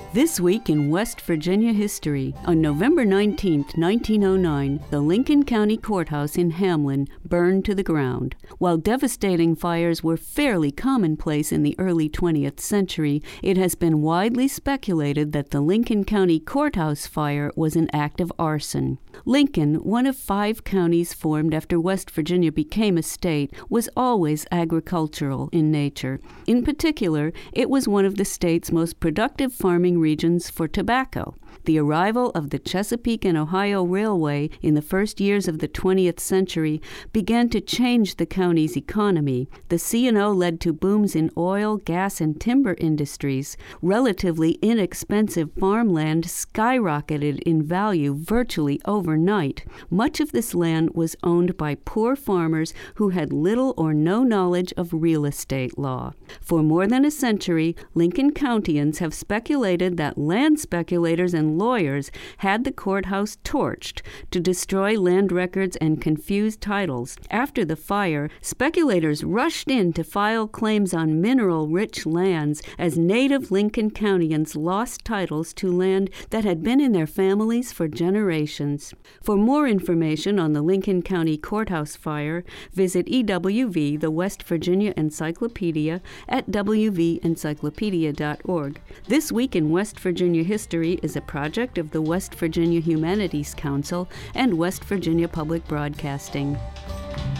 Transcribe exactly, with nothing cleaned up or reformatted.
This week in West Virginia history, on November nineteenth, nineteen oh nine, the Lincoln County Courthouse in Hamlin burned to the ground. While devastating fires were fairly commonplace in the early twentieth century, it has been widely speculated that the Lincoln County Courthouse fire was an act of arson. Lincoln, one of five counties formed after West Virginia became a state, was always agricultural in nature. In particular, it was one of the state's most productive farming regions for tobacco. The arrival of the Chesapeake and Ohio Railway in the first years of the twentieth century began to change the county's economy. The C and O led to booms in oil, gas, and timber industries. Relatively inexpensive farmland skyrocketed in value virtually overnight. Much of this land was owned by poor farmers who had little or no knowledge of real estate law. For more than a century, Lincoln Countyans have speculated that land speculators and lawyers had the courthouse torched to destroy land records and confuse titles. After the fire, speculators rushed in to file claims on mineral-rich lands as native Lincoln Countyans lost titles to land that had been in their families for generations. For more information on the Lincoln County Courthouse fire, visit E W V, the West Virginia Encyclopedia, at w v encyclopedia dot org. This Week in West Virginia History is a project of the West Virginia Humanities Council and West Virginia Public Broadcasting.